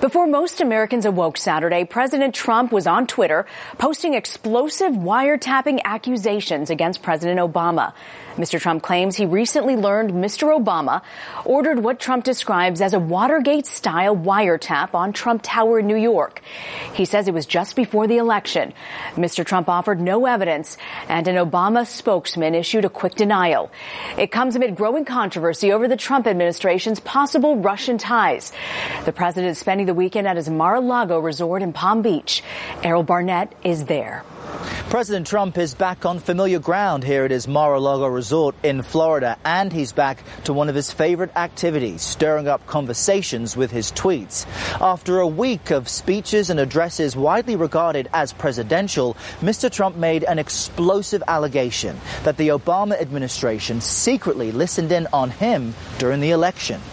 Before most Americans awoke Saturday, President Trump was on Twitter posting explosive wiretapping accusations against President Obama. Mr. Trump claims he recently learned Mr. Obama ordered what Trump describes as a Watergate-style wiretap on Trump Tower in New York. He says it was just before the election. Mr. Trump offered no evidence, and an Obama spokesman issued a quick denial. It comes amid growing controversy over the Trump administration's possible Russian ties. The president is spending the weekend at his Mar-a-Lago resort in Palm Beach. Errol Barnett is there. President Trump is back on familiar ground here at his Mar-a-Lago resort in Florida, and he's back to one of his favorite activities, stirring up conversations with his tweets. After a week of speeches and addresses widely regarded as presidential, Mr. Trump made an explosive allegation that the Obama administration secretly listened in on him during the election.